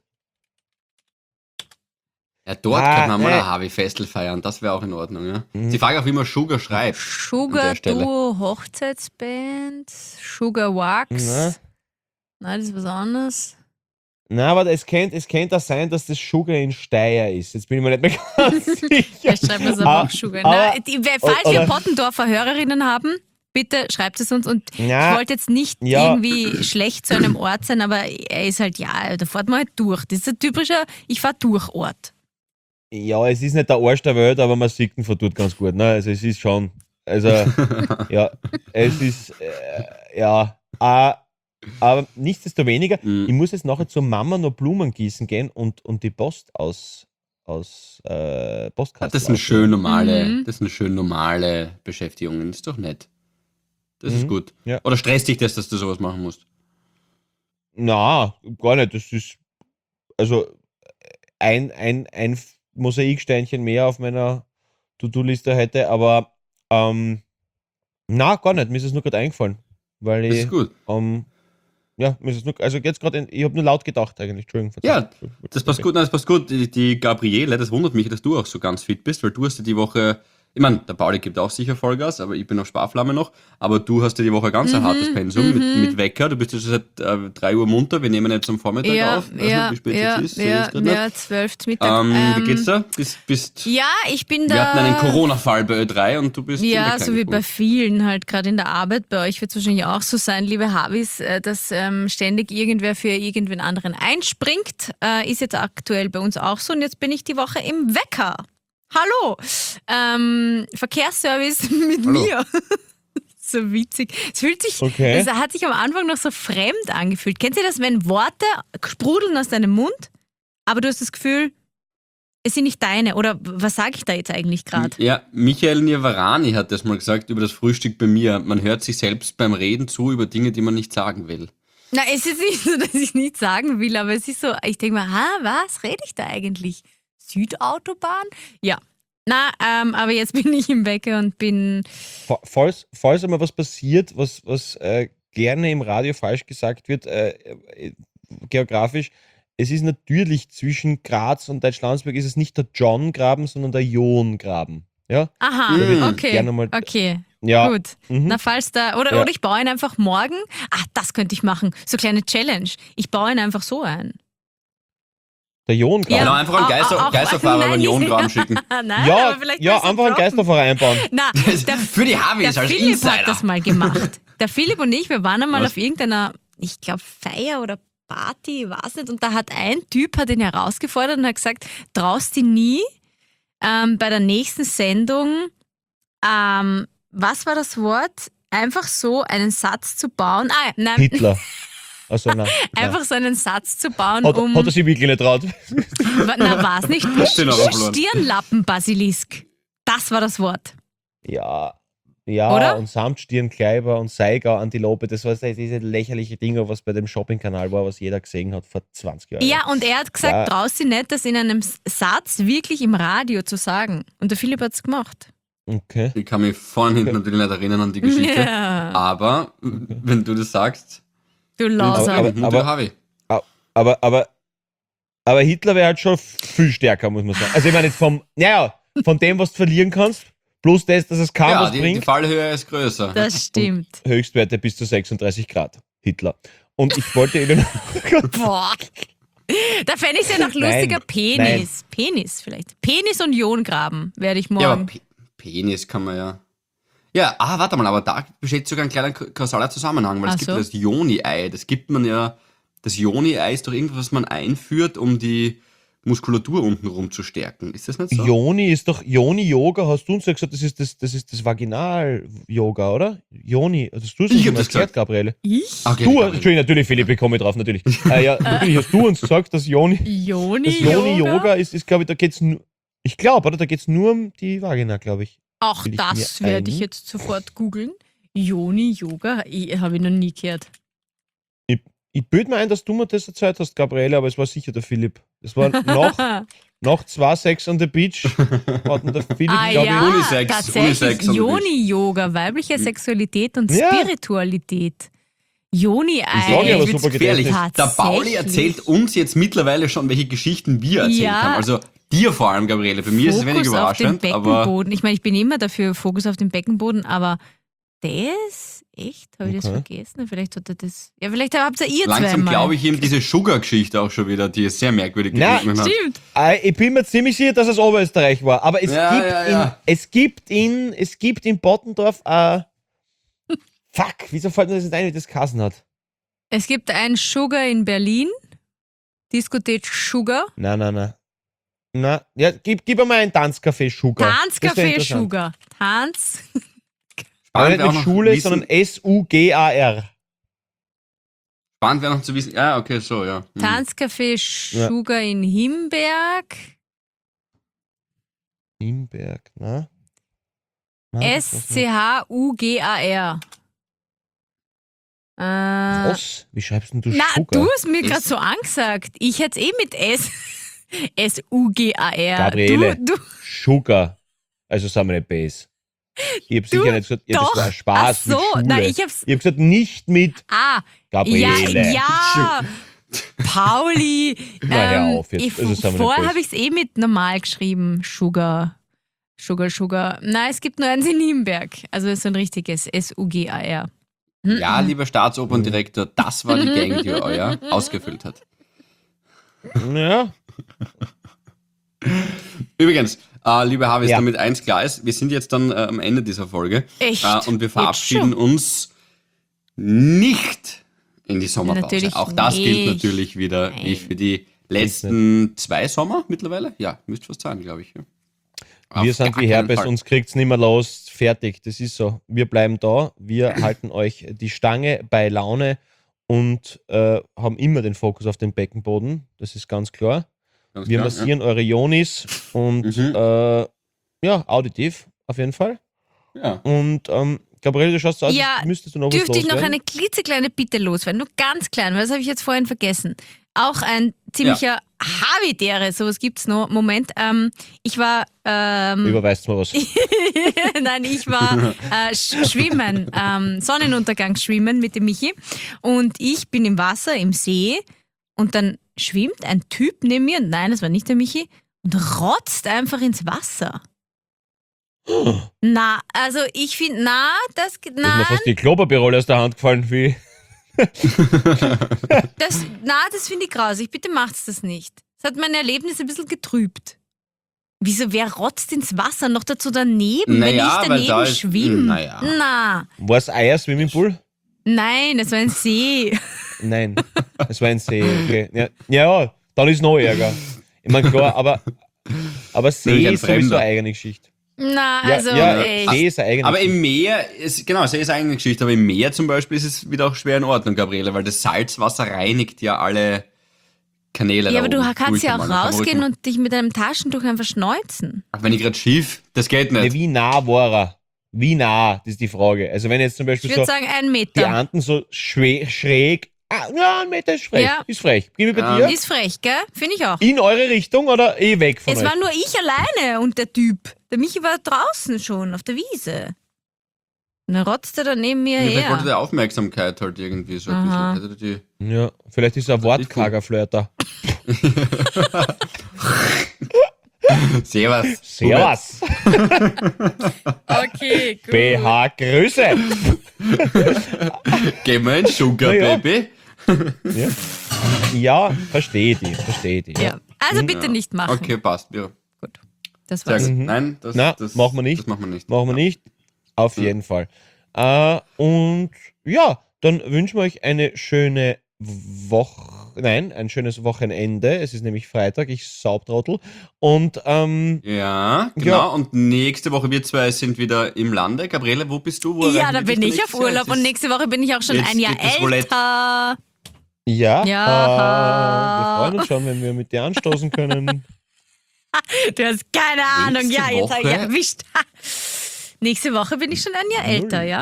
Ja, dort Ah, könnte man mal nee. ein Harvey-Festel feiern. Das wäre auch in Ordnung, ja. Mhm. Sie fragen auch, wie man Sugar schreibt. Sugar An der Stelle. Duo Hochzeitsband. Sugar Wax. Na? Nein, das ist was anderes. Na, aber es könnte auch sein, dass das Sugar in Steyr ist. Jetzt bin ich mir nicht mehr ganz sicher. Vielleicht schreibt man es aber auch Sugar. aber- Falls wir oder- Bottendorfer Hörerinnen haben, bitte schreibt es uns. Und Ja, ich wollte jetzt nicht ja. irgendwie schlecht zu einem Ort sein, aber er ist halt, ja, da fährt man halt durch. Das ist ein typischer Ich fahr durch Ort. ja, es ist nicht der Arsch der Welt, aber man sieht ihn von dort ganz gut. Ne? Also es ist schon, also ja, es ist, ja, aber nichtsdestoweniger, Mhm. ich muss jetzt nachher zur Mama noch Blumen gießen gehen und die Post aus Postkasten. Das sind schön normale, Mhm. das sind schön normale Beschäftigungen. Das ist doch nett. Das ist Mhm. gut. Ja. Oder stresst dich das, dass du sowas machen musst? Na, gar nicht. Das ist also ein Mosaiksteinchen mehr auf meiner To-Do-Liste heute, aber na, gar nicht. Mir ist es nur gerade eingefallen. Weil Das ich, ist gut. ja, mir ist es nur, also jetzt gerade, ich habe nur laut gedacht eigentlich. Entschuldigung. Ja, Das passt gut, nein, das passt gut. Die Gabriele, das wundert mich, dass du auch so ganz fit bist, weil du hast ja die Woche, ich meine, der Pauli gibt auch sicher Vollgas, aber ich bin auf Sparflamme noch, aber du hast ja die Woche ganz ein hartes Pensum mit Wecker. Du bist ja schon seit 3 Uhr munter, wir nehmen jetzt am Vormittag Ja, auf. Weiß nicht, ja, wie spät ja, es ist, sehe ich grad nicht. ja, 12 Mittag. Wie geht's da? Ja, ich bin da. Wir hatten einen Corona-Fall bei Ö3 und du bist in Ja, der so wie bei Kleinen vielen halt gerade in der Arbeit. Bei euch wird es wahrscheinlich auch so sein, liebe Habis, dass ständig irgendwer für irgendwen anderen einspringt. Ist jetzt aktuell bei uns auch so und jetzt bin ich die Woche im Wecker. Hallo! Verkehrsservice mit Hallo. mir. So witzig. Es fühlt sich, Okay. es hat sich am Anfang noch so fremd angefühlt. Kennt ihr das, wenn Worte sprudeln aus deinem Mund, aber du hast das Gefühl, es sind nicht deine? Oder was sage ich da jetzt eigentlich gerade? Ja, Michael Nirvarani hat das mal gesagt über das Frühstück bei mir. Man hört sich selbst beim Reden zu über Dinge, die man nicht sagen will. Na, es ist nicht so, dass ich nichts sagen will, aber es ist so, ich denke mal, was rede ich da eigentlich? Südautobahn? Ja. Na, aber jetzt bin ich im Wecker und bin. Falls einmal was passiert, was gerne im Radio falsch gesagt wird, geografisch, es ist natürlich zwischen Graz und Deutschlandsberg ist es nicht der John-Graben, sondern der John-Graben. Ja? Aha, Da würde ich okay. gerne mal- Okay, Ja. gut. Mhm. Na, falls da. Oder Ja. ich baue ihn einfach morgen. Das könnte ich machen. So kleine Challenge. Ich baue ihn einfach so ein. Der John-Graben. Genau, einfach einen Geisterfahrer über den John-Graben schicken. Nein, Ja, aber vielleicht ja, besser einfach einen droppen. Geisterverein einbauen. Na, der Für die Harveys Der als Philipp Insider. hat das mal gemacht. Der Philipp und ich, wir waren einmal Was? auf irgendeiner, ich glaube, Feier oder Party, ich weiß nicht. Und da hat ein Typ hat ihn herausgefordert und hat gesagt, traust dich nie bei der nächsten Sendung, was war das Wort? Einfach so einen Satz zu bauen. Nein, Hitler. Also, nein. einfach so einen Satz zu bauen, Hat um. er sich wirklich nicht traut. Na, war es nicht? Den hat er verloren. Stirnlappenbasilisk. Das war das Wort. Ja, Oder? und Samtstirnkleiber und Saiga, Antilope, das war diese lächerliche Dinger, was bei dem Shopping-Kanal war, was jeder gesehen hat vor 20 Jahren. Ja, und er hat gesagt, Ja. traust dich nicht, das in einem Satz wirklich im Radio zu sagen. Und der Philipp hat es gemacht. Okay. Ich kann mich vorne und hinten natürlich nicht erinnern an die Geschichte. Ja. Aber wenn du das sagst, Du bin ich Lauser. zufrieden. Mutter Harvey. Aber Hitler wäre halt schon viel stärker, muss man sagen. Also ich meine jetzt von dem, was du verlieren kannst, plus das, dass es kaum Ja, was die bringt, Fallhöhe ist größer. Das stimmt. Höchstwerte bis zu 36 Grad. Hitler. Und ich wollte eben... Boah. Da fände ich es ja noch lustiger. Nein. Penis vielleicht. Penis und Iongraben werde ich Ja, aber morgen. Penis kann man ja. Ja, warte mal, aber da besteht sogar ein kleiner kausaler Zusammenhang, weil es Ach gibt so. ja das Joni-Ei. Das gibt man ja. Das Joni-Ei ist doch irgendwas, was man einführt, um die Muskulatur untenrum zu stärken. Ist das nicht so? Joni ist doch Joni-Yoga, hast du uns ja gesagt, das ist das Vaginal-Yoga, oder? Joni, also hast du es Ich uns hab mal das erklärt, gesagt. Gabriele? Ich? Okay, Du, Gabriele. Entschuldigung, natürlich, Philipp, ich komme drauf, natürlich. Ja, natürlich hast du uns gesagt, dass Joni-Yoga? Joni-Yoga ist, glaube ich, da geht's nur, ich glaube, oder? Da geht es nur um die Vagina, glaube ich. Auch Will ich das mir werde ich ein- jetzt sofort googeln. Joni-Yoga? Habe ich noch nie gehört. Ich bilde mir ein, dass du mir das erzählt hast, Gabriele, aber es war sicher der Philipp. Das war nach 2 Sex on the Beach, hatten der Philipp, Ah glaube ja, Unisex, tatsächlich. Unisex on the Beach. Joni-Yoga, weibliche Sexualität und Ja. Spiritualität. Joni-Ei. sag ich aber Jetzt wird's super gefährlich. gedächtnis. Der Pauli Tatsächlich. erzählt uns jetzt mittlerweile schon, welche Geschichten wir erzählt Ja. haben. Also dir vor allem, Gabriele. Bei mir ist es wenig Fokus auf den überraschend, aber Beckenboden. Ich meine, ich bin immer dafür, Fokus auf den Beckenboden, aber das, echt? Habe ich das Okay. vergessen? Vielleicht hat er das. Ja, vielleicht habt ihr langsam zweimal. glaube ich ihm diese Sugar-Geschichte auch schon wieder, die ist sehr merkwürdig Na, gewesen hat. Stimmt. Ich bin mir ziemlich sicher, dass es Oberösterreich war, aber Ja. es gibt in Bottendorf fuck, wieso fällt mir das nicht ein, wie das geheißen hat? Es gibt ein Sugar in Berlin. Diskothek Sugar. Nein. Na, ja, gib einmal ein Tanzcafé Sugar. Das wär Tanzcafé interessant. Sugar. Tanz. Aber Spannend nicht wäre auch mit noch Schule, wissen- sondern S-U-G-A-R. Spannend wäre noch zu wissen. Ja, okay, so, ja. Tanzcafé Sugar in Himberg. Himberg, na? das war's nicht. S-C-H-U-G-A-R. Was? Wie schreibst denn du Na, Sugar? du hast mir S- gerade so angesagt. Ich hätte es mit S. S-U-G-A-R. Gabriele. Du, Sugar. Also sagen wir nicht Base. Ich habe sicher nicht gesagt, ja, das doch. war ein Spaß Ach so, mit Schule. nein, ich hab's. Ich habe gesagt, nicht mit Ja, Gabriele. ja. Pauli. Na, hör auf jetzt. Also, sagen wir nicht vorher böse. habe ich es mit normal geschrieben. Sugar. Nein, es gibt nur eins in Nürnberg. Also es ist ein richtiges S-U-G-A-R. Ja, lieber Staatsoperndirektor, das war die Gang, die euer ausgefüllt hat. Ja, Übrigens, liebe Harvey, Ja. damit eins klar ist, wir sind jetzt dann am Ende dieser Folge. Echt? Und wir Jetzt verabschieden schon? uns nicht in die Sommerpause. Natürlich Auch das gilt nicht. natürlich wieder wie für die letzten 2 Sommer mittlerweile. Ja, müsste fast sein, glaube ich. Ja. wir Auf sind gar wie keinen Herpes, Fall. uns kriegt's nicht mehr los. Fertig, das ist so. Wir bleiben da, wir halten euch die Stange bei Laune und haben immer den Fokus auf den Beckenboden. Das ist ganz klar. Ganz Wir klar, massieren eure Ionis und ja, auditiv auf jeden Fall. Ja. Und Gabriele, du schaust so aus, Ja, als müsstest du noch was Dürfte ich noch loswerden. eine klitzekleine Bitte loswerden? Nur ganz klein, weil das habe ich jetzt vorhin vergessen. Auch ein ziemlicher Habitäre, sowas gibt es noch. Moment, ich war Überweist mal was. Nein, ich war schwimmen, Sonnenuntergang schwimmen mit dem Michi und ich bin im Wasser, im See und dann schwimmt ein Typ neben mir, nein, das war nicht der Michi, und rotzt einfach ins Wasser. Na, also ich finde, Da ist mir nein, fast die Klopapierrolle aus der Hand gefallen. Wie? das finde ich grausig, bitte macht's das nicht. Das hat mein Erlebnis ein bisschen getrübt. Wieso, wer rotzt ins Wasser? Noch dazu daneben, Naja, wenn weil ich da daneben ist- schwimme? naja. Na, War es Eier Swimmingpool? nein, es war ein See. Nein, es war ein See. Okay. Ja, dann ist noch Ärger. Ich meine, klar, aber See Nämlich ein ist sowieso Fremder. eine eigene Geschichte. Na, Ja, also ja, echt. See ist eine eigene Aber Geschichte. im Meer, genau, das ist eine Geschichte, aber im Meer zum Beispiel ist es wieder auch schwer in Ordnung, Gabriele, weil das Salzwasser reinigt ja alle Kanäle. Ja, aber da du oben. kannst Ruhig ja auch mal, da kann man ruhig rausgehen mal- und dich mit einem Taschentuch einfach schneuzen. Ach, wenn ich gerade schief, das geht Ja, nicht. wie nah war er? Wie nah? Das ist die Frage. Also wenn jetzt zum Ich Beispiel würde so sagen, 1 die Meter. Anden so schräg Ja, 1 Meter ist frech. Ja. Ist frech. Gib mir bei dir. Ist frech, gell? Finde ich auch. In eure Richtung oder weg von Es euch? war nur ich alleine und der Typ. Der Michi war draußen schon auf der Wiese. Und dann rotzt er da neben mir Vielleicht wollte her. der Aufmerksamkeit halt irgendwie so ein Aha. bisschen. Hätte die- Ja, vielleicht ist er ein wortkarger Flirter. Servus. Servus. Okay, gut. BH Grüße. Geh mal ein Sugar, Na ja. Baby. Ja, verstehe die. Ja. Also bitte nicht machen. Okay, passt. Ja. Gut. Das Sehr war's. gut. Mhm. Nein, das, Na, das machen wir nicht. Das machen wir nicht. Machen wir nicht. Auf jeden Fall. Und ja, dann wünschen wir euch eine schöne ein schönes Wochenende. Es ist nämlich Freitag, ich Saubtrottel. Und Ja, genau. Ja. Und nächste Woche wir zwei sind wieder im Lande. Gabriele, wo bist du? Wo Ja, erreichen da wir bin dich ich denn auf nächstes Jahr? Urlaub und nächste Woche bin ich auch schon Jetzt ein Jahr geht das Roulette. älter. ja, Ja. wir freuen uns schon, wenn wir mit dir anstoßen können. Du hast keine Ahnung. Nächste Ja, jetzt habe ich Woche? erwischt. Nächste Woche bin ich schon ein Jahr älter, ja?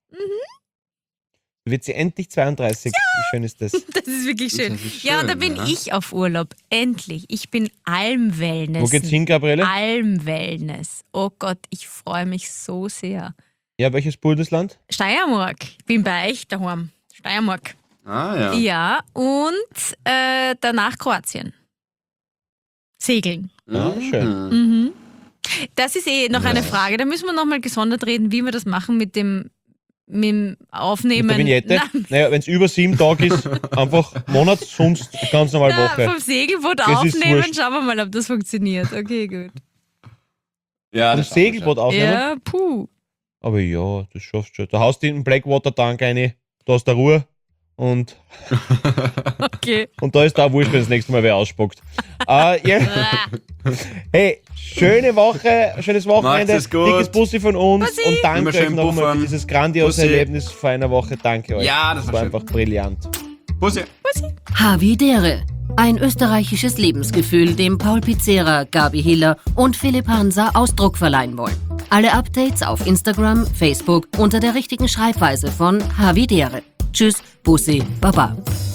Wird sie endlich 32? Wie schön ist das? Das ist wirklich schön. Das ist Ja, und da schön, bin ja. ich auf Urlaub. Endlich. Ich bin Almwellness. Wo geht's hin, Gabriele? Almwellness. Oh Gott, ich freue mich so sehr. Ja, welches Bundesland? Steiermark. Ich bin bei euch daheim. Steiermark. Ah, ja. Ja, und danach Kroatien. Segeln. Ah, schön. Mhm. Das ist noch eine Frage. Da müssen wir nochmal gesondert reden, wie wir das machen mit dem Aufnehmen. Mit der Vignette? Nein, Naja, wenn es über 7 Tage ist, einfach Monat, sonst ganz normal Woche. vom Segelboot Das ist aufnehmen. wurscht. Schauen wir mal, ob das funktioniert. Okay, gut. Ja, Vom das Segelboot aufnehmen? Ja, puh. Aber ja, das schaffst du schon. Da haust du in den Blackwater-Tank rein, da hast du Ruhe und Okay. da ist da wurscht, wenn das nächste Mal wer ausspuckt. Ja. Hey, schönes Wochenende, Macht's es gut. dickes Bussi von uns Bussi. und Immer danke euch schön nochmal für puffern. dieses grandiose Bussi. Erlebnis vor einer Woche. Danke euch. Ja, das war war schön. einfach brillant. Bussi. Havidere. Ein österreichisches Lebensgefühl, dem Paul Pizzera, Gabi Hiller und Philipp Hansa Ausdruck verleihen wollen. Alle Updates auf Instagram, Facebook unter der richtigen Schreibweise von Havidere. Tschüss, Bussi, Baba.